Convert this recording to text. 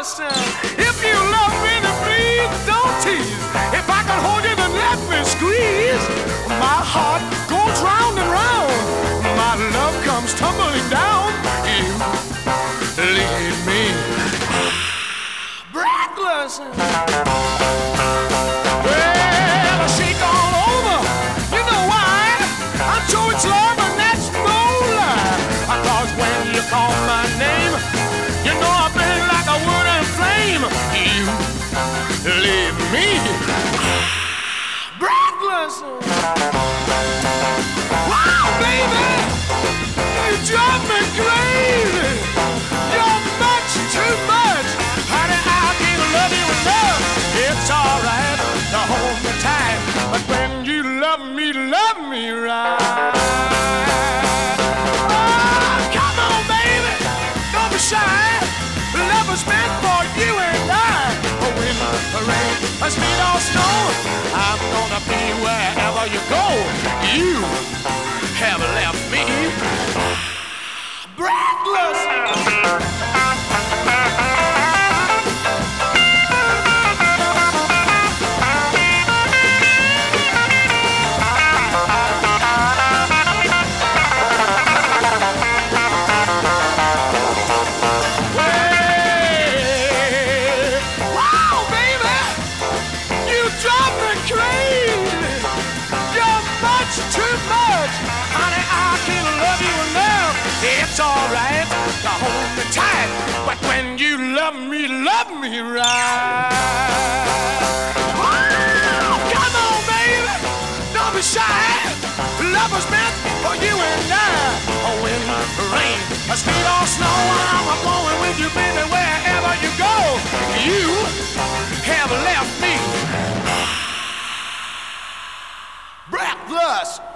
listen. If you love me, then please don't tease. If I can hold you, then let me squeeze. My heart goes round and round. My love comes tumbling down. You leave me breathless. Well, I shake all over. You know why? I'm sure it's love, and that's no lie. Because when you call my name, you know I burn like a wood and flame. You leave me breathless. Wow, baby, you drive me crazy. You're much too much. Honey, I can't love you enough. It's alright to hold me tight, but when you love me right. Oh, come on, baby, don't be shy. Love was meant for you and I. When the rain, sleet or snow, I'm gonna be wherever you go. You have left me breathless. It's alright to hold me tight, but when you love me right. Oh, come on, baby, don't be shy. Love was meant for you and I. Oh, when rain, sleet or snow, I'm going with you, baby, wherever you go. You have left me breathless.